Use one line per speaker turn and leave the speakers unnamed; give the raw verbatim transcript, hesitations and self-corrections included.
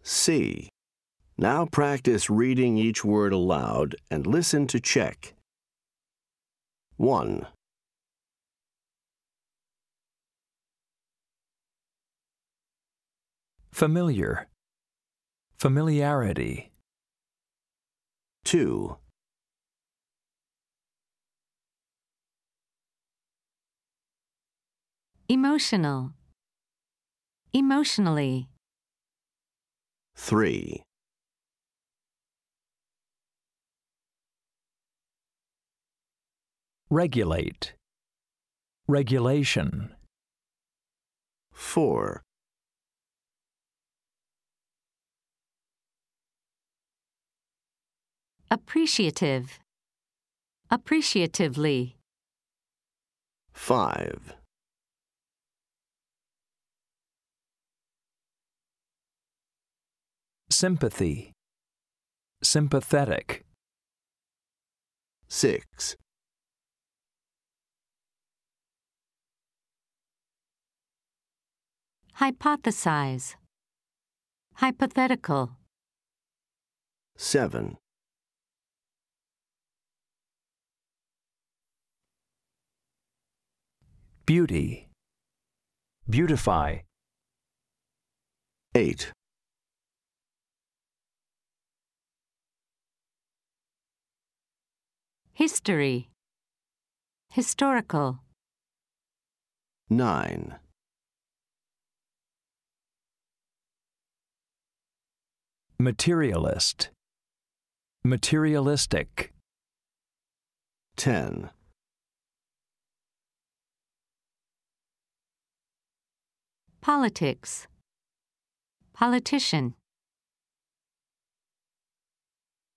C. Now practice reading each word aloud and listen to check. one.
Familiar. Familiarity.
two.
Emotional. Emotionally.
three.
Regulate. Regulation.
four.
Appreciative. Appreciatively.
five.
Sympathy. Sympathetic.
six.
Hypothesize. Hypothetical.
seven.
Beauty. Beautify.
eight.
History. Historical.
nine.
Materialist. Materialistic.
ten.
Politics. Politician.